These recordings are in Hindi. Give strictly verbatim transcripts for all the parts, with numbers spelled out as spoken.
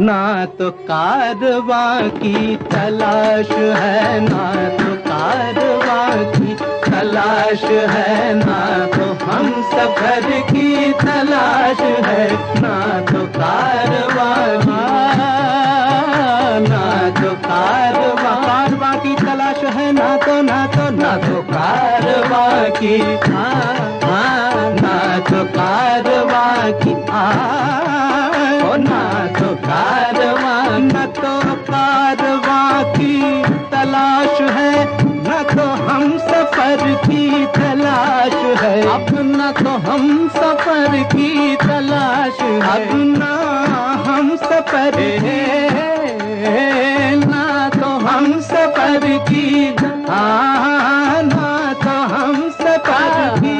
ना तो कारवां की तलाश है, ना तो कारवां की तलाश है, ना तो हम सफर की तलाश है, ना तो कारवां, ना तो कारवां कारवां की तलाश है, ना तो ना तो ना तो कारवां की, हाँ हाँ ना तो कारवां की, हाँ ना तो कारवां, न तो कारवां की तलाश है, न तो हम सफर की तलाश है, अब न तो हम सफर की तलाश है, अब ना हम सफर है, ना तो हम सफर की, हाँ ना तो हम सफर की,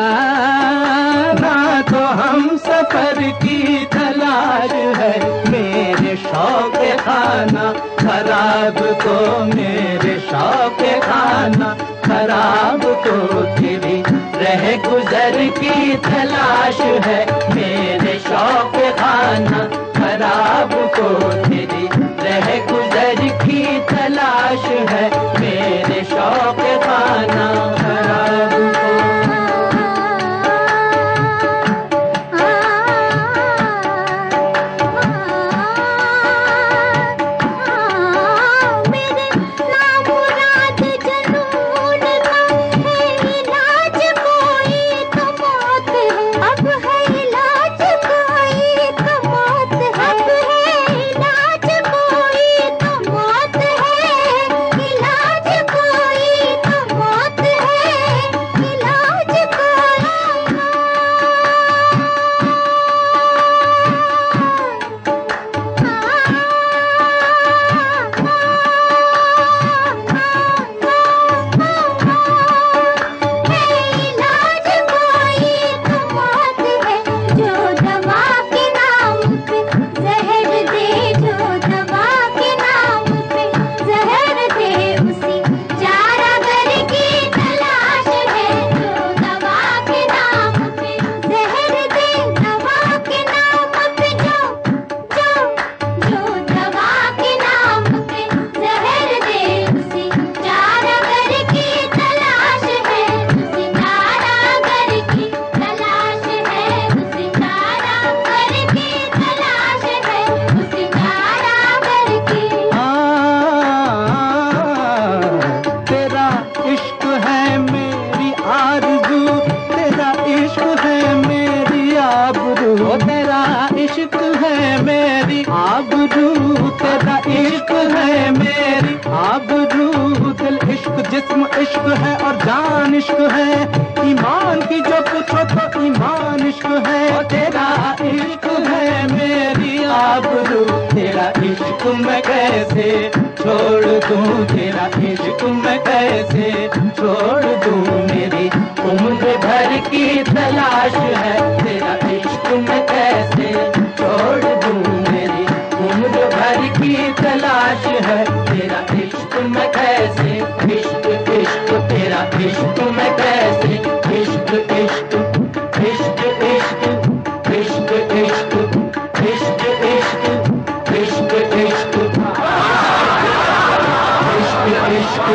ना तो हम सफर की तलाश है। मेरे शौक खाना खराब को, मेरे शौक खाना खराब को तेरी रह गुजर की तलाश है, मेरे शौक खाना खराब को तेरी रह गुजर की तलाश है, मेरे शौक खाना खराब को। जिस्म इश्क है और जान इश्क है, ईमान की जो पूछो तो ईमान इश्क है, तेरा इश्क है मेरी आबरू, तेरा इश्क मैं कैसे छोड़ दूं, तेरा इश्क मैं कैसे छोड़ दूं, मेरी उम्र भर की तलाश है, तेरा इश्क मैं कैसे छोड़ दूं, मेरी उम्र भर की तलाश है, तेरा इश्क मैं कैसे, इश्क इश्क तेरा इश्क मैं कैसे, इश्क इश्क इश्क इश्क इश्क इश्क इश्क इश्क इश्क इश्क इश्क इश्क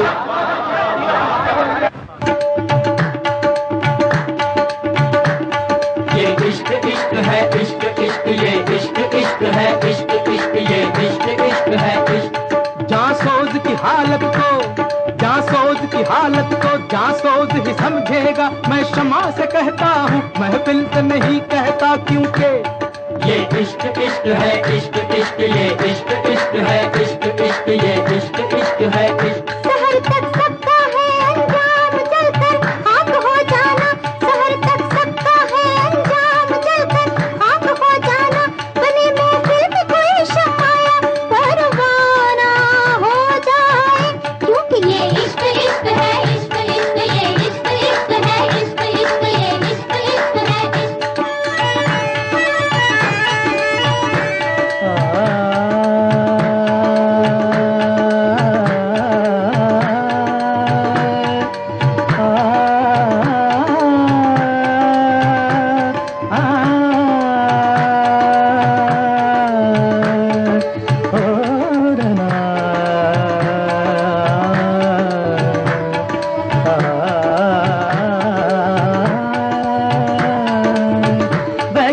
ये इश्क इश्क है, इश्क इश्क ये इश्क इश्क है, इश्क इश्क ये इश्क इश्क है, इश्क जासूस की हालत को, जासूस की हालत को जासूस ही समझेगा, मैं शमा से कहता हूँ महफिल से नहीं कहता, क्योंकि ये इश्क इश्क है, इश्क इश्क ये इश्क इश्क है, इश्क इश्क ये इश्क इश्क है, इश्क शहर तक सबका है अंजाम जलकर खाक हो जाना, शहर तक सबका है अंजाम जलकर खाक हो जाना, बने महफिल में कोई शमाया परवाना हो जाए, क्योंकि ये इश्क इश्क है, इश्क इश्क ये इश्क इश्क है, इश्क इश्क ये इश्क इश्क है, इश्क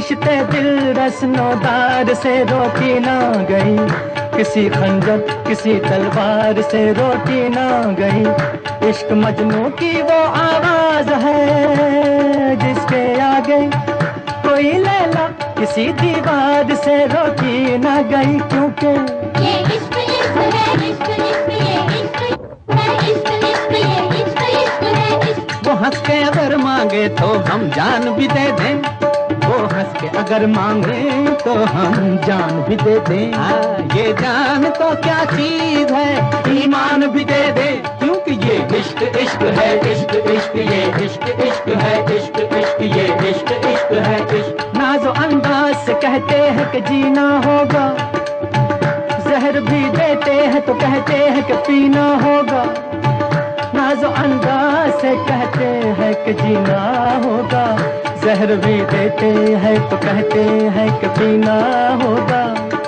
रिश्ते दिल रस्नोदार से रोटी ना गई, किसी खंजर किसी तलवार से रोटी ना गई। इश्क मजनू की वो आवाज है जिसके आगे कोई लैला किसी दीवार से रोटी ना गई, क्योंकि ये इश्क इश्क है, इश्क इश्क ये इश्क है, इश्क इश्क ये इश्क इश्क है इश्क। वो हंस के अगर मांगे तो हम जान भी दे दें, वो हंस के अगर मांगे तो हम जान भी दे दें। हाँ, ये जान तो क्या चीज है, ईमान भी दे दे, क्योंकि ये इश्क इश्क है, इश्क इश्क ये इश्क इश्क है, इश्क इश्क ये इश्क इश्क है इश्क। नाज़ो अंदाज से कहते हैं कि जीना होगा, जहर भी देते हैं तो कहते हैं कि पीना होगा। नाज़ो अंदाज से कहते हैं कि जीना होगा, जहर भी देते हैं तो कहते हैं कि पीना होगा।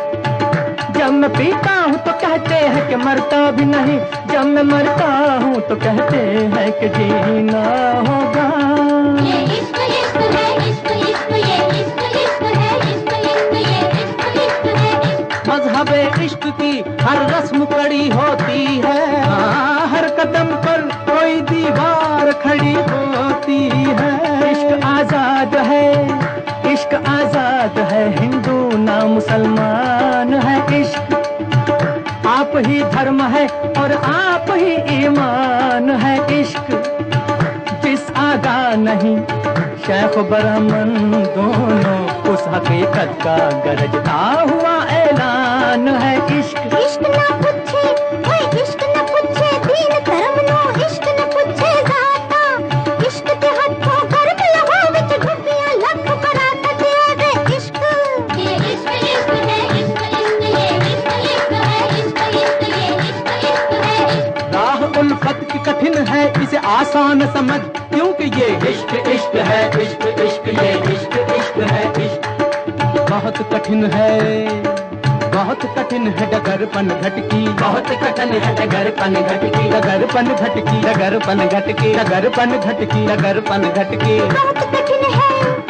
जब मैं पीता हूँ तो कहते हैं कि मरता भी नहीं, जब मैं मरता हूँ तो कहते हैं कि जीना होगा। ये इश्क इश्क है, इश्क इश्क ये इश्क इश्क है, इश्क इश्क ये इश्क इश्क है इश्क। मज़हबे इश्क की हर रस्म कड़ी होती है, हाँ, हर कदम पर कोई दीवार खड़ी होती है। इश्क आजाद है, इश्क आजाद है, हिंदू ना मुसलमान है। इश्क आप ही धर्म है और आप ही ईमान है। इश्क जिस आगा नहीं शेख ब्राह्मण दोनों, उस हकीकत का गरजता हुआ ऐलान है। इश्क इश्क ना पूछे ओए इश्क ना पूछे दीन धर्म नो, इश्क ना पूछे जाता, इश्क ते हथों गर्म लहो विच डुबियां लख बराता तेरे इश्क। ये इश्क इश्क है, इश्क इश्क ये इश्क इश्क है, इश्क इश्क ये इश्क इश्क है इश्क। राह उल्फत की कठिन है, इसे आसान समझ, क्योंकि ये इश्क इश्क है, इश्क इश्क ये इश्क इश्क है इश्क। बहुत कठिन है, बहुत कठिन है डगरपन घटकी, बहुत कठिन है डगरपन घटकी, डगरपन घटकी, डगरपन घटकी, डगरपन घटकी, डगरपन घटकी। बहुत कठिन है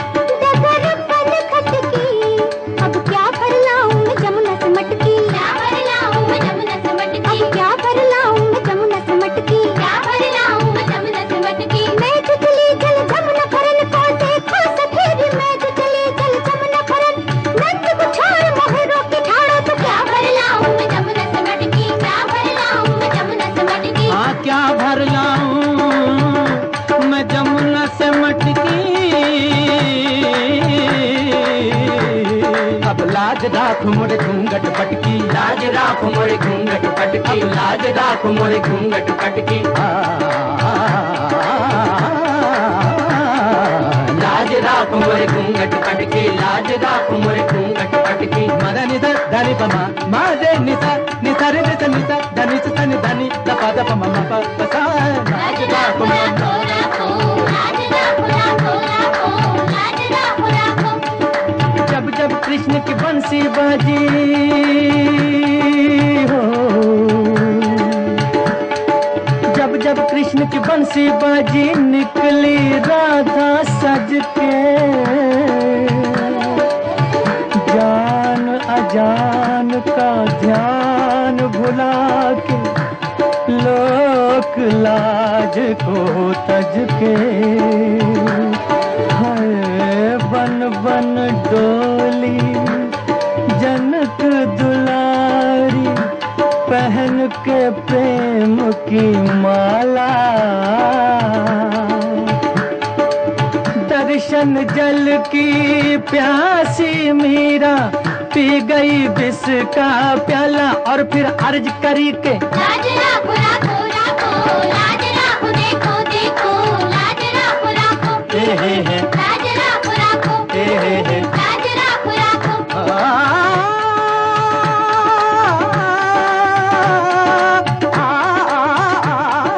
डगरपन खटकी, अब क्या भर लाऊं मैं जमुना से मटकी, क्या भर लाऊं मैं जमुना से मटकी, अब क्या भर लाऊं मैं जमुना से मटकी, क्या भर लाऊं मैं जमुना से मटकी। मैं जो चली जल जमुना भरन को देखो सफेदी, मैं जो चली जल जमुना भरन नंद को छोड़ मोहे रोके ठाड़ो, तो क्या भर लाऊं मैं जमुना से मटकी, क्या भर लाऊं मैं जमुना से मटकी। हाँ, क्या भर लाऊं मैं जमुना से मटकी। अब लाज राख मोरे घूंघट पटकी, लाज राख मोरे घूंघट पटकी, लाज राख मोरे घूंघट पटकी। लाज राख मोरे घूंघट पटकी, लाज राख मोरे घूंघट पटकी। मदा निदा धनी पमा मा दे निसा निसा रे निसा निसा धनी सा नि धनी दपा दपा ममा पा पसा। लाज राख मोरे जब जब कृष्ण की बंसी बाजी हो, जब जब कृष्ण की बंसी बाजी निकली राधा सज के, जान अजान का ध्यान भुला के, लोक लाज को तज के, हाय बन बन डोली जनक दुलारी, पहन के प्रेम की माला। दर्शन जल की प्यासी मीरा पी गई विष का प्याला, और फिर अर्ज करी के लाज राखो राखो राखो, लाज राखो देखो देखो, लाज राखो राखो, हे हे हे, लाज राखो राखो, हे हे हे, लाज राखो राखो। आ, आ, आ,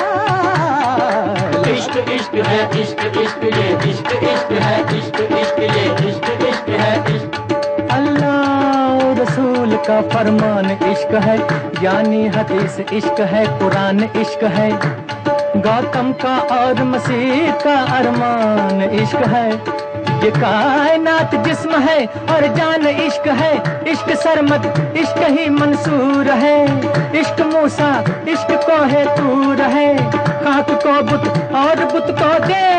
आ, इश्क इश्क है, इश्क इश्क ये इश्क इश्क है, इश्क इश्क ये इश्क इश्क है इश्क। अल्लाह रसूल का फरमान इश्क है, यानी हदीस इश्क है, कुरान इश्क है, गौतम का और मसीह का अरमान इश्क है, ये कायनात जिस्म है और जान इश्क है, इश्क सरमद इश्क ही मंसूर है, इश्क मूसा इश्क को है तूर है, खाक को बुत और बुत को दे